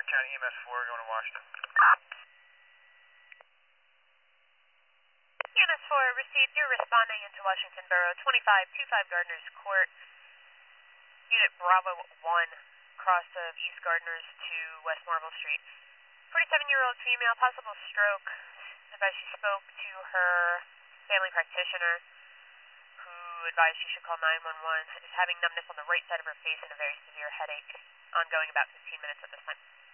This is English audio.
County EMS 4 going to Washington. EMS 4 received. You're responding into Washington Borough, 2525 Gardner's Court. Unit Bravo 1, cross of East Gardner's to West Marble Street. 47-year-old female, possible stroke. Advised she spoke to her family practitioner, who advised she should call 911. Is having numbness on the right side of her face and a very severe headache, ongoing about 15 minutes at this time.